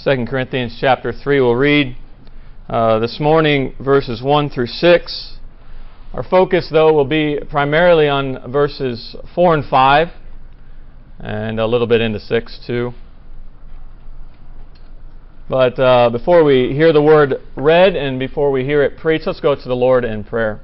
2 Corinthians chapter 3. We'll read this morning verses 1 through 6. Our focus, though, will be primarily on verses 4 and 5, and a little bit into 6 too. But before we hear the word read and before we hear it preached, let's go to the Lord in prayer.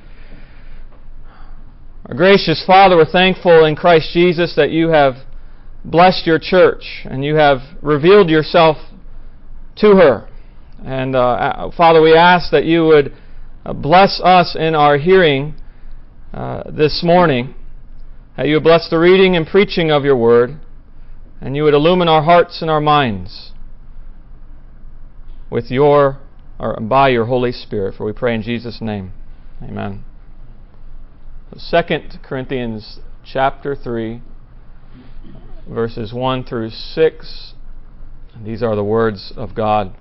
Our gracious Father, we're thankful in Christ Jesus that you have blessed your church and you have revealed yourself to her. And Father, we ask that you would bless us in our hearing this morning, that you would bless the reading and preaching of your word, and you would illumine our hearts and our minds with by your Holy Spirit. For we pray in Jesus' name. Amen. 2 Corinthians chapter 3, verses 1 through 6. These are the words of God.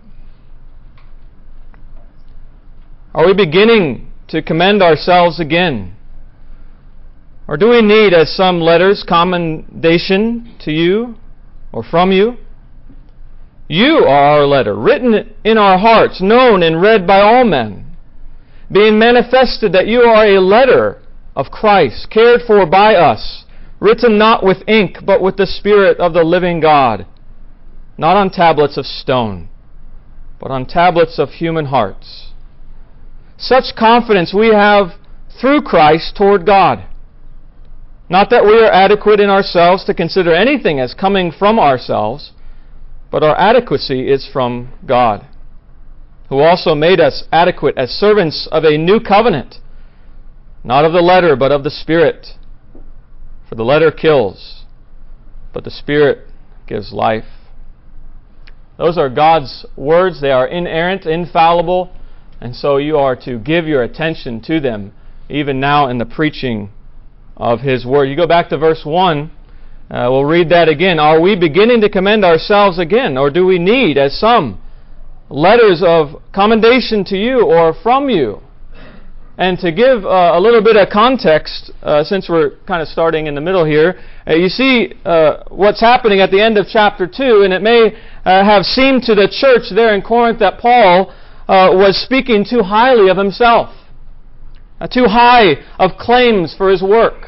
Are we beginning to commend ourselves again? Or do we need, as some letters, commendation to you or from you? You are our letter, written in our hearts, known and read by all men, being manifested that you are a letter of Christ, cared for by us, written not with ink, but with the Spirit of the living God, not on tablets of stone, but on tablets of human hearts. Such confidence we have through Christ toward God. Not that we are adequate in ourselves to consider anything as coming from ourselves, but our adequacy is from God, who also made us adequate as servants of a new covenant, not of the letter, but of the Spirit. For the letter kills, but the Spirit gives life. Those are God's words. They are inerrant, infallible, and so you are to give your attention to them, even now in the preaching of His Word. You go back to verse 1, we'll read that again. Are we beginning to commend ourselves again, or do we need, as some, letters of commendation to you or from you? And to give a little bit of context, since we're kind of starting in the middle here, you see what's happening at the end of chapter 2, and it may have seemed to the church there in Corinth that Paul was speaking too highly of himself, too high of claims for his work.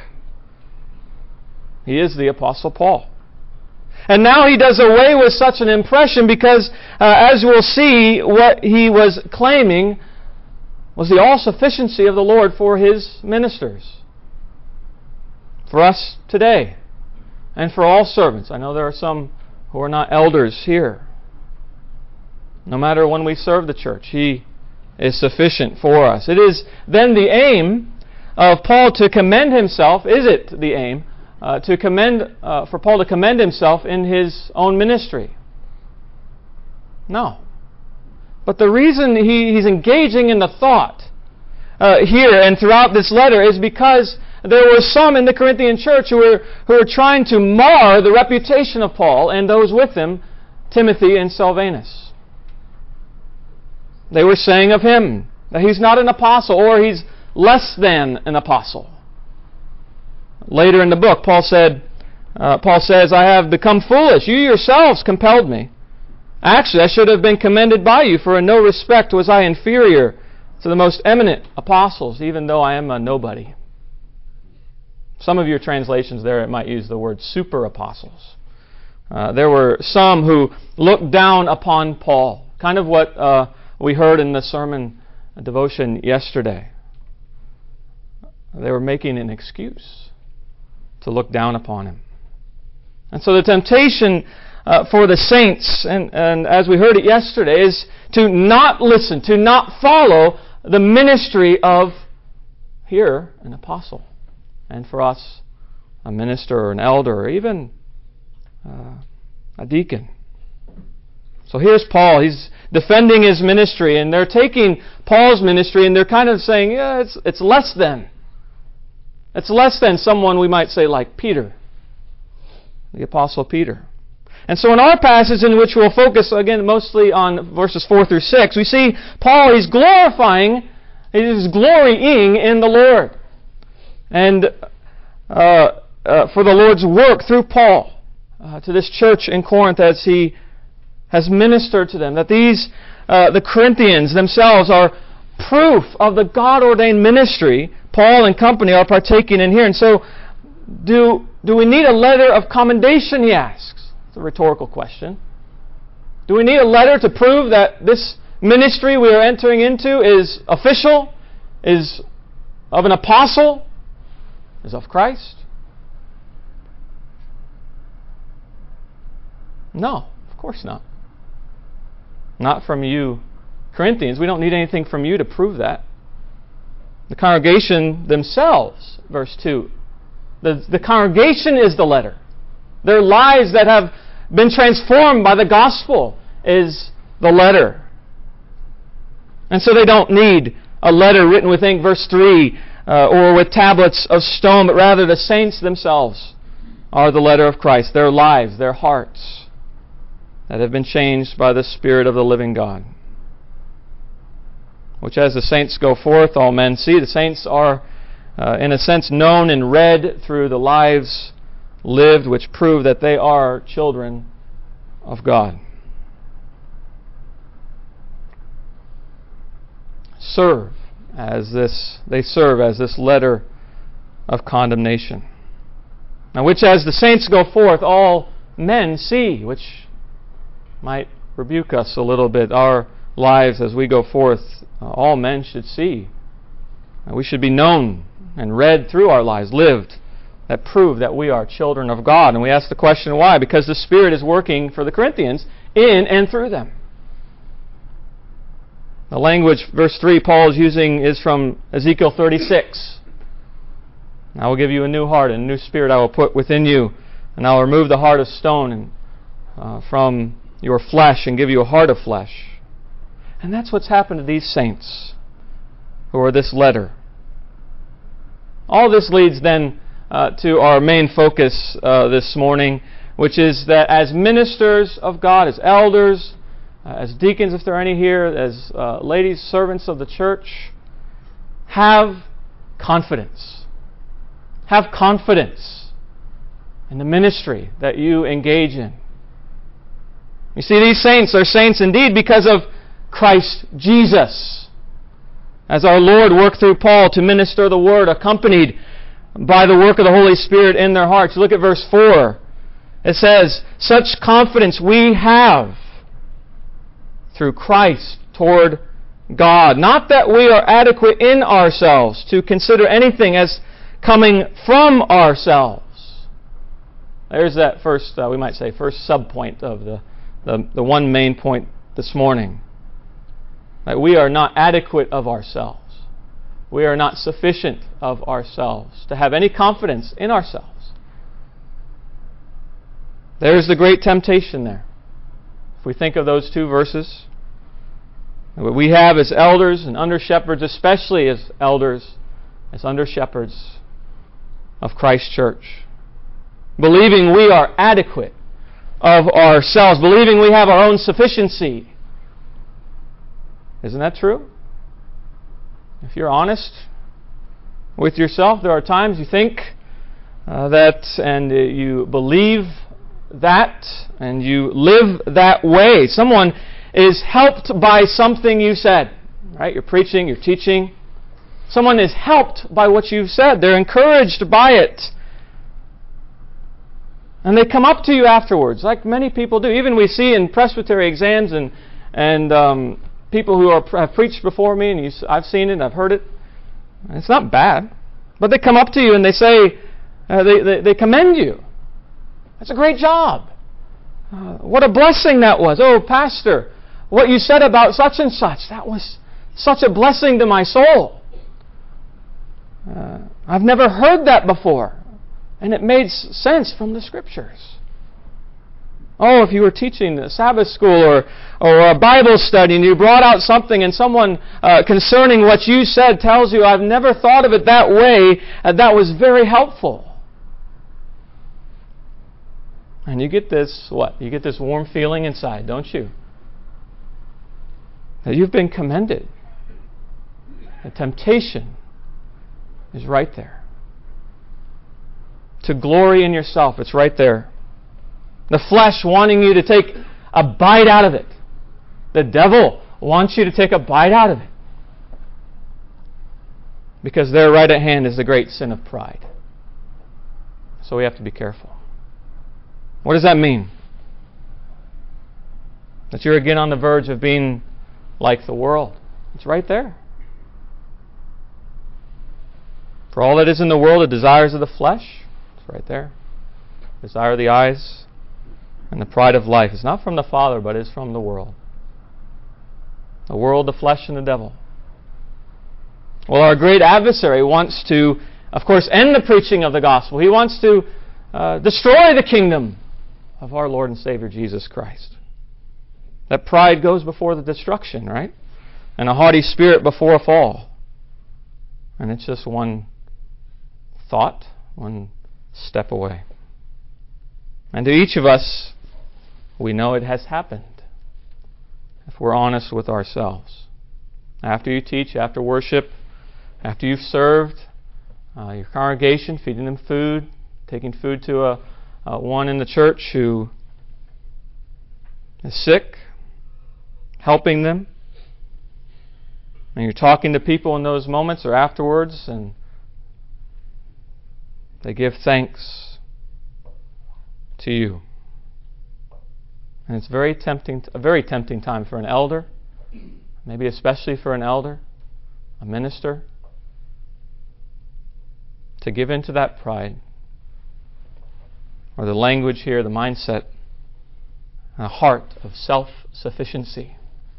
He is the Apostle Paul. And now he does away with such an impression because, as we'll see, what he was claiming was the all-sufficiency of the Lord for His ministers. For us today, and for all servants. I know there are some who are not elders here. No matter when we serve the church, He is sufficient for us. It is then the aim of Paul to commend himself, is it the aim, for Paul to commend himself in his own ministry? No. But the reason he's engaging in the thought here and throughout this letter is because there were some in the Corinthian church who were trying to mar the reputation of Paul and those with him, Timothy and Silvanus. They were saying of him that he's not an apostle, or he's less than an apostle. Later in the book, Paul says, I have become foolish. You yourselves compelled me. Actually, I should have been commended by you, for in no respect was I inferior to the most eminent apostles, even though I am a nobody. Some of your translations there, it might use the word super apostles. There were some who looked down upon Paul, kind of what we heard in the sermon devotion yesterday. They were making an excuse to look down upon him. And so the temptation for the saints, and as we heard it yesterday, is to not listen, to not follow the ministry of, here, an apostle. And for us, a minister or an elder or even a deacon. So here's Paul. He's defending his ministry, and they're taking Paul's ministry and they're kind of saying, yeah, it's less than. It's less than someone we might say like Peter, the Apostle Peter. And so in our passage, in which we'll focus again mostly on verses 4 through 6, we see Paul, he's glorying in the Lord. And for the Lord's work through Paul to this church in Corinth as he has ministered to them, that these, the Corinthians themselves are proof of the God-ordained ministry Paul and company are partaking in here. And so, do we need a letter of commendation, he asks. It's a rhetorical question. Do we need a letter to prove that this ministry we are entering into is official, is of an apostle, is of Christ? No, of course not. Not from you, Corinthians. We don't need anything from you to prove that. The congregation themselves, verse 2. The congregation is the letter. Their lives that have been transformed by the gospel is the letter. And so they don't need a letter written with ink, verse 3, or with tablets of stone, but rather the saints themselves are the letter of Christ. Their lives, their hearts that have been changed by the Spirit of the living God. Which as the saints go forth, all men see. The saints are, in a sense, known and read through the lives lived, which prove that they are children of God. They serve as this letter of condemnation. Now, which as the saints go forth, all men see, which might rebuke us a little bit. Our lives as we go forth, all men should see. We should be known and read through our lives, lived, that prove that we are children of God. And we ask the question, why? Because the Spirit is working for the Corinthians in and through them. The language, verse 3, Paul is using is from Ezekiel 36. I will give you a new heart, and a new spirit I will put within you, and I will remove the heart of stone from your flesh and give you a heart of flesh. And that's what's happened to these saints who are this letter. All this leads then to our main focus this morning, which is that as ministers of God, as elders, as deacons, if there are any here, as ladies, servants of the church, have confidence. Have confidence in the ministry that you engage in. You see, these saints are saints indeed because of Christ Jesus. As our Lord worked through Paul to minister the Word, accompanied by the work of the Holy Spirit in their hearts. Look at verse 4. It says, such confidence we have through Christ toward God. Not that we are adequate in ourselves to consider anything as coming from ourselves. There's that first, we might say, first subpoint of the one main point this morning. That we are not adequate of ourselves. We are not sufficient of ourselves to have any confidence in ourselves. There's the great temptation there. If we think of those two verses, what we have as elders and under-shepherds, especially as elders, as under-shepherds of Christ's church, believing we are adequate of ourselves, believing we have our own sufficiency. Isn't that true? If you're honest with yourself, there are times you think that, and you believe that, and you live that way. Someone is helped by something you said, right? You're preaching, you're teaching. Someone is helped by what you've said. They're encouraged by it. And they come up to you afterwards, like many people do. Even we see in presbytery exams and people who have preached before me, and I've seen it, I've heard it. It's not bad. But they come up to you and they say, they commend you. That's a great job. What a blessing that was. Oh, Pastor, what you said about such and such, that was such a blessing to my soul. I've never heard that before. And it made sense from the Scriptures. Oh, if you were teaching a Sabbath school or a Bible study and you brought out something and someone concerning what you said tells you, I've never thought of it that way, that was very helpful. And you get this, what? You get this warm feeling inside, don't you? That you've been commended. The temptation is right there. To glory in yourself, it's right there. The flesh wanting you to take a bite out of it. The devil wants you to take a bite out of it. Because there right at hand is the great sin of pride. So we have to be careful. What does that mean? That you're again on the verge of being like the world. It's right there. For all that is in the world, the desires of the flesh, it's right there. Desire of the eyes and the pride of life is not from the Father, but is from the world. The world, the flesh, and the devil. Well, our great adversary wants to, of course, end the preaching of the gospel. He wants to destroy the kingdom of our Lord and Savior Jesus Christ. That pride goes before the destruction, right? And a haughty spirit before a fall. And it's just one thought, one step away. And to each of us, we know it has happened, if we're honest with ourselves. After you teach, after worship, after you've served your congregation, feeding them food, taking food to one in the church who is sick, helping them, and you're talking to people in those moments or afterwards, and they give thanks to you. And it's a very tempting time for an elder, maybe especially for an elder, a minister, to give in to that pride. Or the language here, the mindset, a heart of self-sufficiency.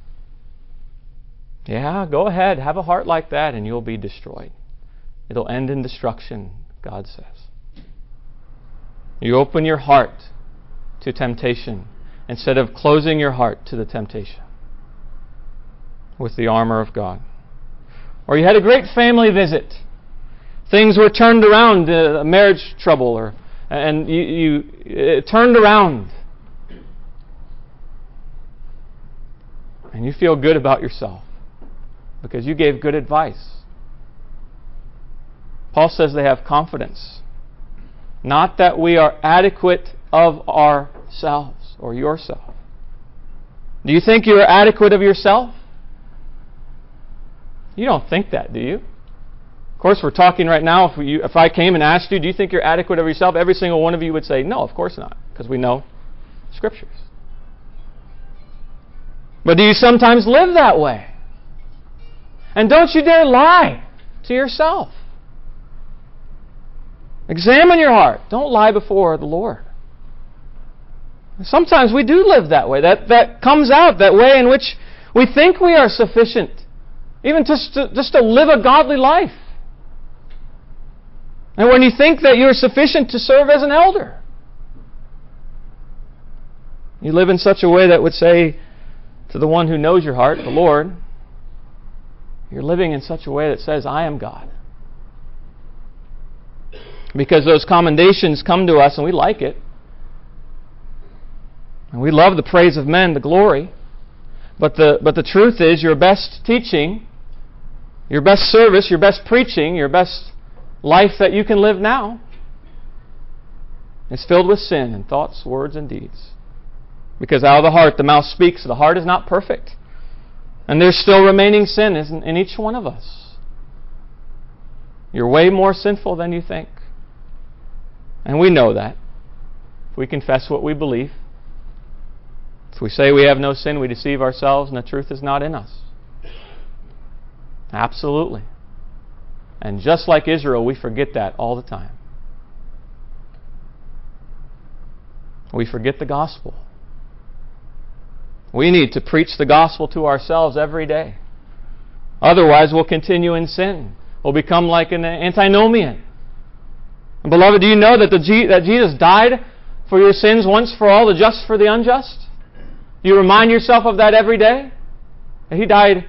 Yeah, go ahead, have a heart like that and you'll be destroyed. It'll end in destruction, God says. You open your heart to temptation instead of closing your heart to the temptation with the armor of God. Or you had a great family visit. Things were turned around, marriage trouble, and it turned around. And you feel good about yourself because you gave good advice. Paul says they have confidence. Not that we are adequate of ourselves or yourself. Do you think you are adequate of yourself? You don't think that, do you? Of course, we're talking right now. If I came and asked you, do you think you're adequate of yourself? Every single one of you would say, no, of course not, because we know Scriptures. But do you sometimes live that way? And don't you dare lie to yourself. Examine your heart. Don't lie before the Lord. Sometimes we do live that way. That comes out, that way in which we think we are sufficient, even just to live a godly life. And when you think that you are sufficient to serve as an elder, you live in such a way that would say to the one who knows your heart, the Lord, you're living in such a way that says, I am God. Because those commendations come to us and we like it. And we love the praise of men, the glory. But the truth is, your best teaching, your best service, your best preaching, your best life that you can live now is filled with sin in thoughts, words, and deeds. Because out of the heart the mouth speaks. The heart is not perfect. And there's still remaining sin in each one of us. You're way more sinful than you think. And we know that. If we confess what we believe, if we say we have no sin, we deceive ourselves and the truth is not in us. Absolutely. And just like Israel, we forget that all the time. We forget the gospel. We need to preach the gospel to ourselves every day. Otherwise, we'll continue in sin. We'll become like an antinomian. And beloved, do you know that Jesus died for your sins once for all, the just for the unjust? Do you remind yourself of that every day? That He died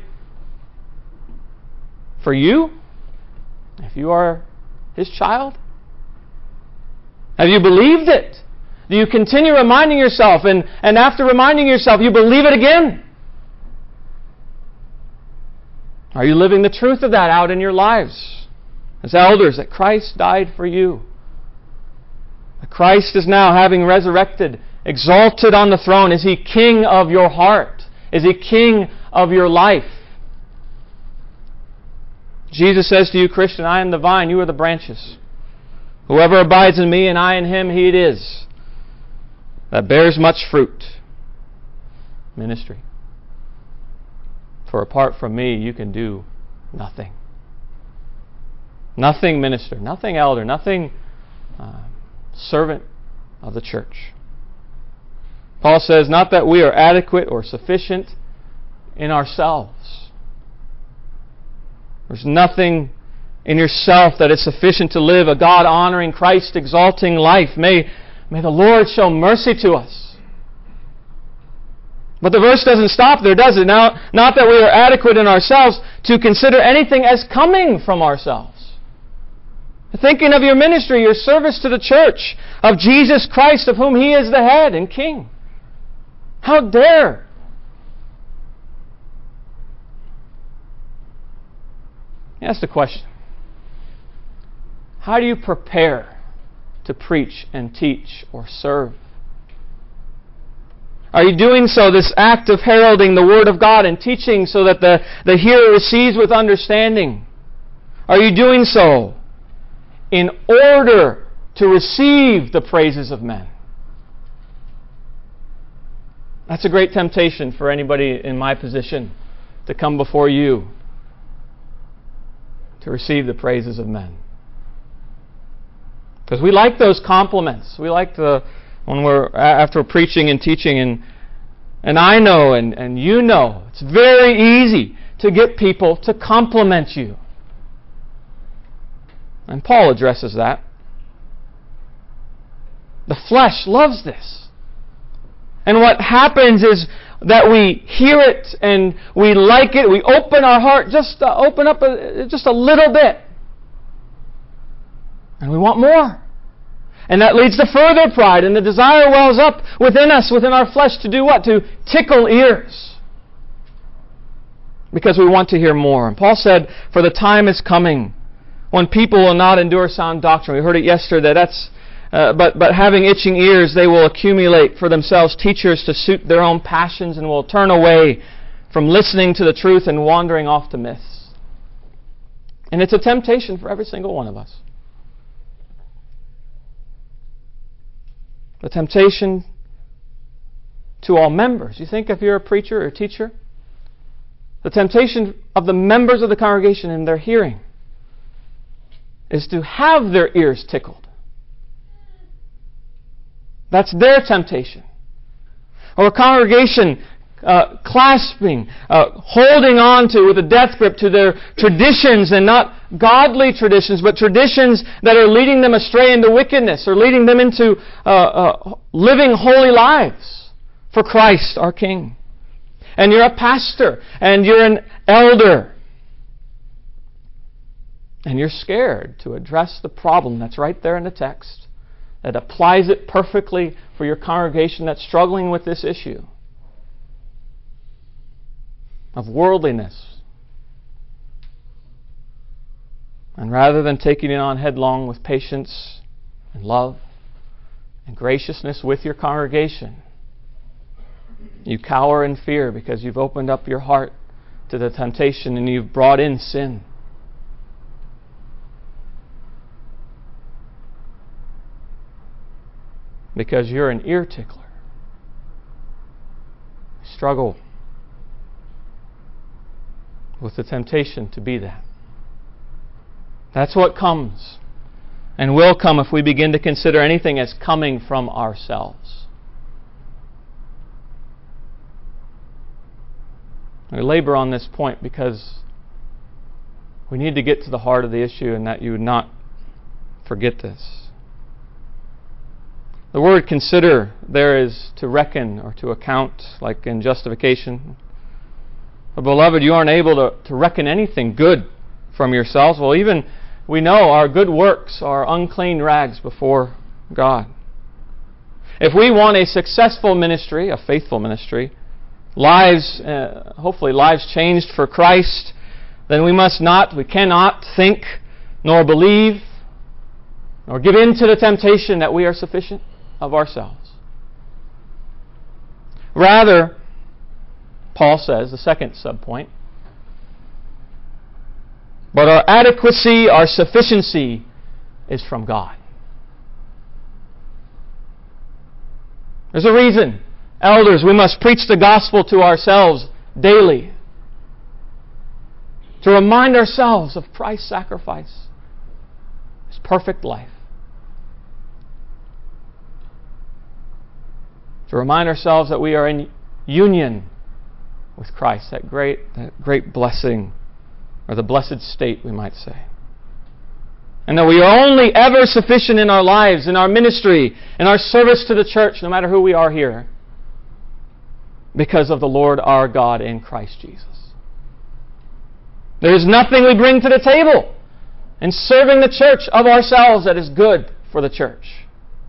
for you, if you are His child? Have you believed it? Do you continue reminding yourself, and after reminding yourself, you believe it again? Are you living the truth of that out in your lives? As elders, that Christ died for you. That Christ is now, having resurrected exalted on the throne? Is He king of your heart? Is He king of your life? Jesus says to you, Christian, I am the vine, you are the branches. Whoever abides in me and I in him, he it is that bears much fruit. Ministry. For apart from me, you can do nothing. Nothing minister, nothing elder, nothing servant of the church. Paul says, not that we are adequate or sufficient in ourselves. There's nothing in yourself that is sufficient to live a God-honoring, Christ-exalting life. May the Lord show mercy to us. But the verse doesn't stop there, does it? Now, not that we are adequate in ourselves to consider anything as coming from ourselves. Thinking of your ministry, your service to the church, of Jesus Christ, of whom He is the head and King. How dare! Ask the question. How do you prepare to preach and teach or serve? Are you doing so, this act of heralding the Word of God and teaching so that the hearer receives with understanding? Are you doing so in order to receive the praises of men? That's a great temptation for anybody in my position to come before you to receive the praises of men. Because we like those compliments. We like when we're after preaching and teaching, and I know and you know it's very easy to get people to compliment you. And Paul addresses that. The flesh loves this. And what happens is that we hear it and we like it. We open our heart, just open up just a little bit. And we want more. And that leads to further pride, and the desire wells up within us, within our flesh, to do what? To tickle ears. Because we want to hear more. And Paul said, for the time is coming when people will not endure sound doctrine. We heard it yesterday. But having itching ears, they will accumulate for themselves teachers to suit their own passions, and will turn away from listening to the truth and wandering off to myths. And it's a temptation for every single one of us. The temptation to all members. You think if you're a preacher or a teacher, the temptation of the members of the congregation in their hearing is to have their ears tickled. That's their temptation. Or a congregation clasping, holding on to with a death grip to their traditions, and not godly traditions, but traditions that are leading them astray into wickedness, or leading them into living holy lives for Christ our King. And you're a pastor, and you're an elder, and you're scared to address the problem that's right there in the text, that applies it perfectly for your congregation that's struggling with this issue of worldliness. And rather than taking it on headlong with patience and love and graciousness with your congregation, you cower in fear because you've opened up your heart to the temptation and you've brought in sin. Because you're an ear tickler. Struggle with the temptation to be that. That's what comes and will come if we begin to consider anything as coming from ourselves. I labor on this point because we need to get to the heart of the issue, and that you would not forget this. The word consider there is to reckon or to account, like in justification. But beloved, you aren't able to reckon anything good from yourselves. Well, even we know our good works are unclean rags before God. If we want a successful ministry, a faithful ministry, hopefully lives changed for Christ, then we cannot think, nor believe, nor give in to the temptation that we are sufficient of ourselves. Rather, Paul says, the second subpoint, but our adequacy, our sufficiency is from God. There's a reason, elders, we must preach the gospel to ourselves daily, to remind ourselves of Christ's sacrifice, His perfect life. To remind ourselves that we are in union with Christ, that great blessing, or the blessed state, we might say. And that we are only ever sufficient in our lives, in our ministry, in our service to the church, no matter who we are here, because of the Lord our God in Christ Jesus. There is nothing we bring to the table in serving the church of ourselves that is good for the church.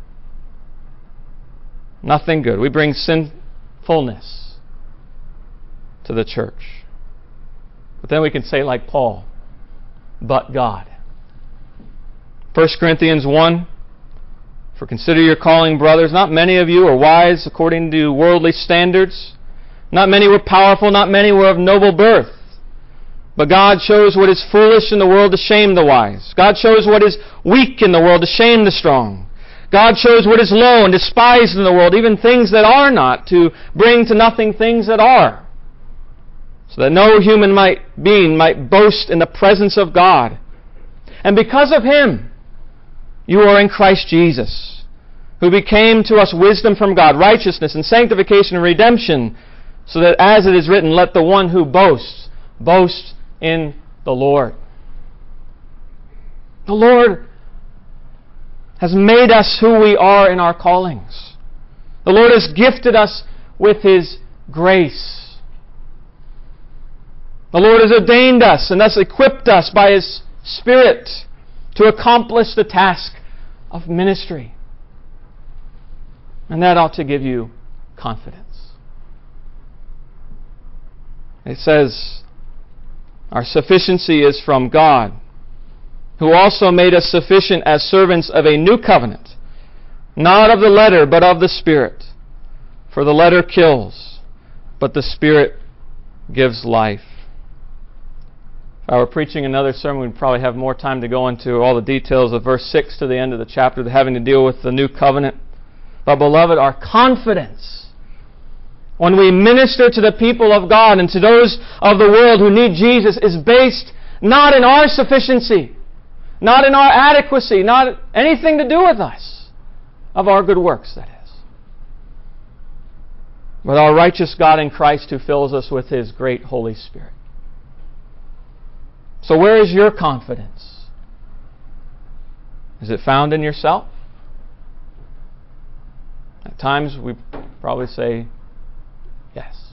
Nothing good. We bring sinfulness to the church. But then we can say like Paul, but God. 1 Corinthians 1, for consider your calling, brothers. Not many of you are wise according to worldly standards. Not many were powerful, not many were of noble birth. But God shows what is foolish in the world to shame the wise. God shows what is weak in the world to shame the strong. God shows what is low and despised in the world, even things that are not, to bring to nothing things that are, so that no human being might boast in the presence of God. And because of Him, you are in Christ Jesus, who became to us wisdom from God, righteousness and sanctification and redemption, so that as it is written, let the one who boasts, boast in the Lord. The Lord has made us who we are in our callings. The Lord has gifted us with His grace. The Lord has ordained us and thus equipped us by His Spirit to accomplish the task of ministry. And that ought to give you confidence. It says, our sufficiency is from God, who also made us sufficient as servants of a new covenant, not of the letter, but of the Spirit. For the letter kills, but the Spirit gives life. If I were preaching another sermon, we'd probably have more time to go into all the details of verse 6 to the end of the chapter, having to deal with the new covenant. But beloved, our confidence when we minister to the people of God and to those of the world who need Jesus is based not in our sufficiency, not in our adequacy, not anything to do with us, of our good works, that is, but our righteous God in Christ who fills us with His great Holy Spirit. So where is your confidence? Is it found in yourself? At times we probably say, yes.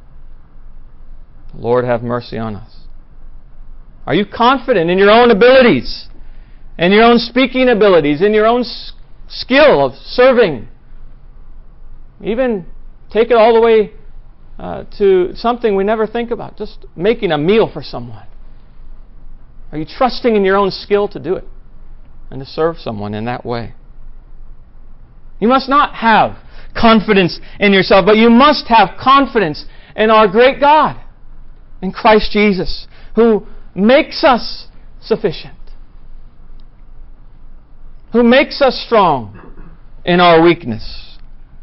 Lord, have mercy on us. Are you confident in your own abilities, in your own speaking abilities, in your own skill of serving? Even take it all the way to something we never think about, just making a meal for someone. Are you trusting in your own skill to do it and to serve someone in that way? You must not have confidence in yourself, but you must have confidence in our great God, in Christ Jesus, who makes us sufficient, who makes us strong in our weakness.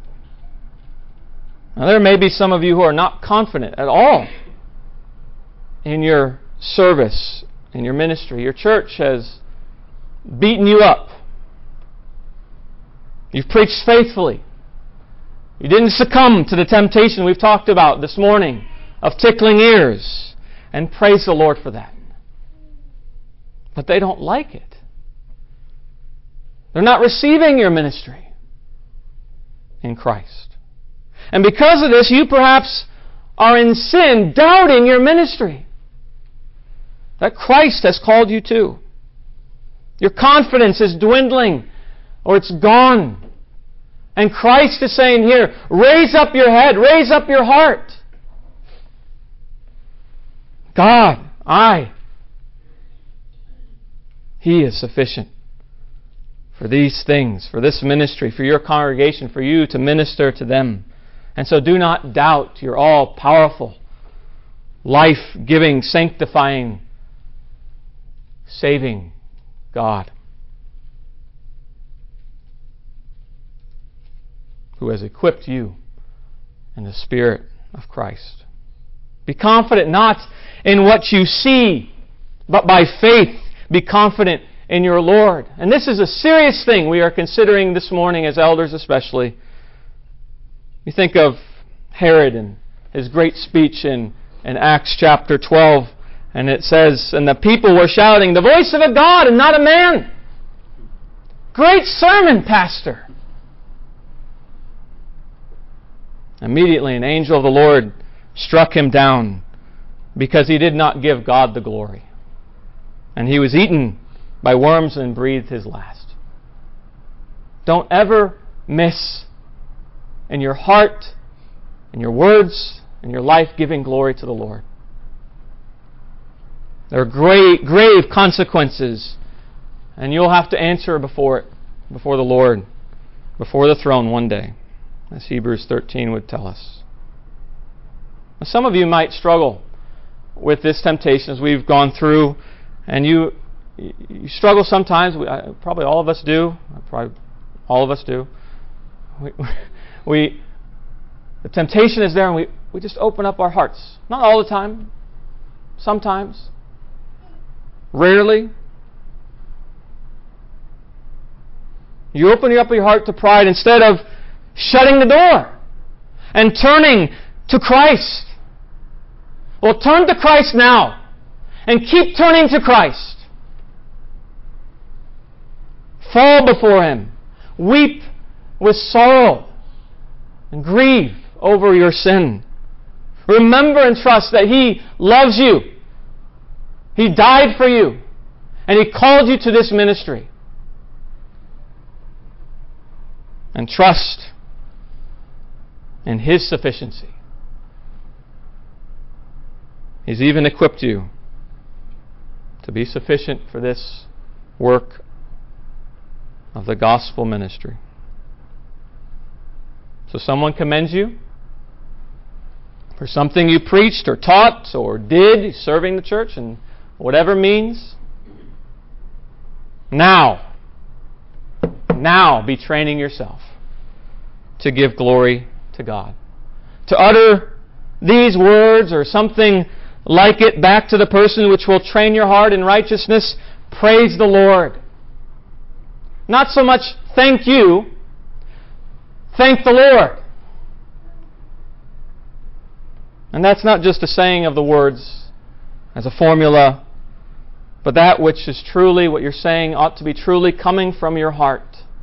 Now, there may be some of you who are not confident at all in your service, in your ministry. Your church has beaten you up. You've preached faithfully. You didn't succumb to the temptation we've talked about this morning of tickling ears, and praise the Lord for that. But they don't like it. They're not receiving your ministry in Christ. And because of this, you perhaps are in sin, doubting your ministry that Christ has called you to. Your confidence is dwindling, or it's gone. And Christ is saying here, raise up your head, raise up your heart. God, He is sufficient for these things, for this ministry, for your congregation, for you to minister to them And so do not doubt your all-powerful, life-giving, sanctifying, saving God, who has equipped you in the Spirit of Christ. Be confident not in what you see, but by faith be confident in your Lord. And this is a serious thing we are considering this morning as elders especially. You think of Herod and his great speech in Acts chapter 12, and it says, and the people were shouting, "The voice of a God and not a man." Great sermon, Pastor. Immediately an angel of the Lord struck him down because he did not give God the glory. And he was eaten by worms and breathed his last. Don't ever miss in your heart, in your words, in your life giving glory to the Lord. There are grave consequences, and you'll have to answer before the Lord, before the throne one day, as Hebrews 13 would tell us. Now, some of you might struggle with this temptation as we've gone through, and you struggle sometimes. Probably all of us do. The temptation is there, and we just open up our hearts. Not all the time. Sometimes. Rarely. You open up your heart to pride instead of shutting the door and turning to Christ. Well, turn to Christ now and keep turning to Christ. Fall before Him. Weep with sorrow and grieve over your sin. Remember and trust that He loves you. He died for you. And He called you to this ministry. And trust in His sufficiency. He's even equipped you to be sufficient for this work of the gospel ministry. So someone commends you for something you preached or taught or did serving the church in whatever means. Now be training yourself to give glory to God. To utter these words or something like it back to the person which will train your heart in righteousness. Praise the Lord. Not so much thank you. Thank the Lord. And that's not just a saying of the words as a formula, but that which is truly what you're saying ought to be truly coming from your heart.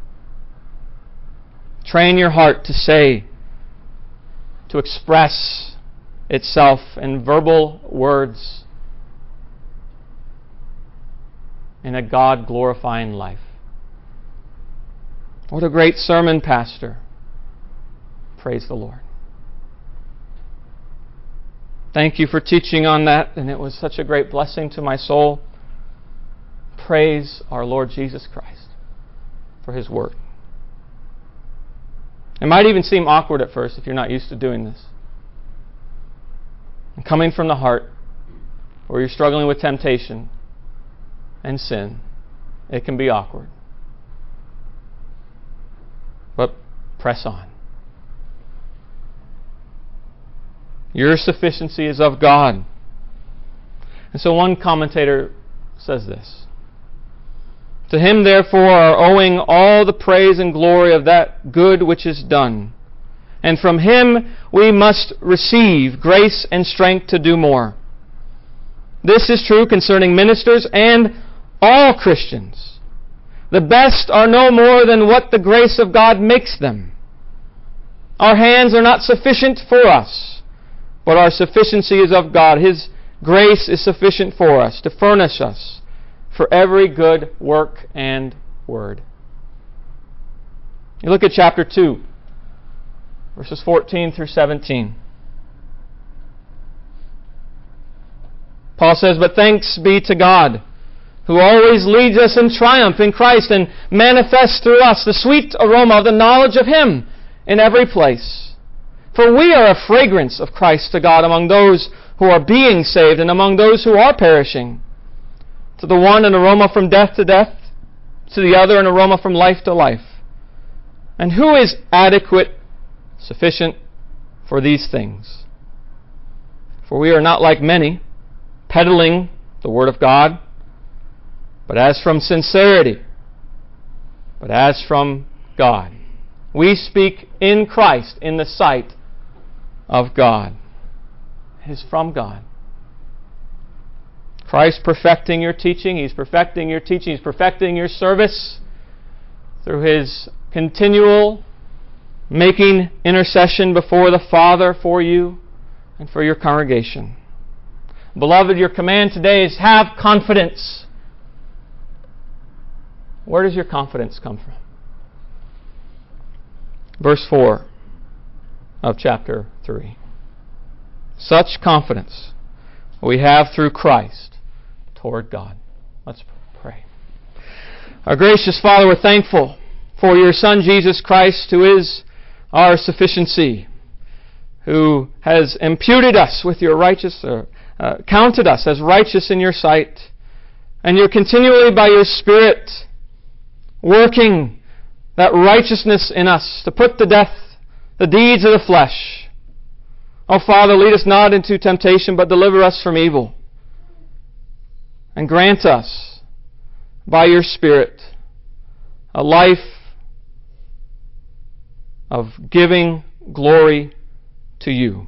Train your heart to say, to express itself in verbal words in a God-glorifying life. What a great sermon, Pastor. Praise the Lord. Thank you for teaching on that, and it was such a great blessing to my soul. Praise our Lord Jesus Christ for His work. It might even seem awkward at first if you're not used to doing this. And coming from the heart, where you're struggling with temptation and sin, it can be awkward. But press on. Your sufficiency is of God. And so one commentator says this: to Him therefore are owing all the praise and glory of that good which is done. And from Him we must receive grace and strength to do more. This is true concerning ministers and all Christians. The best are no more than what the grace of God makes them. Our hands are not sufficient for us, but our sufficiency is of God. His grace is sufficient for us to furnish us for every good work and word. You look at chapter 2, verses 14 through 17. Paul says, "But thanks be to God, who always leads us in triumph in Christ and manifests through us the sweet aroma of the knowledge of Him in every place. For we are a fragrance of Christ to God among those who are being saved and among those who are perishing. To the one an aroma from death to death, to the other an aroma from life to life. And who is adequate, sufficient for these things? For we are not like many, peddling the Word of God, but as from sincerity, but as from God. We speak in Christ in the sight of God. It is from God. Christ perfecting your teaching. He's perfecting your teaching. He's perfecting your service through His continual making intercession before the Father for you and for your congregation. Beloved, your command today is have confidence. Where does your confidence come from? Verse 4 of chapter 3. Such confidence we have through Christ toward God. Let's pray. Our gracious Father, we're thankful for your Son Jesus Christ, who is our sufficiency, who has imputed us with your counted us as righteous in your sight, and you're continually by your Spirit working that righteousness in us to put to death the deeds of the flesh. Oh Father, lead us not into temptation, but deliver us from evil. And grant us, by your Spirit, a life of giving glory to you.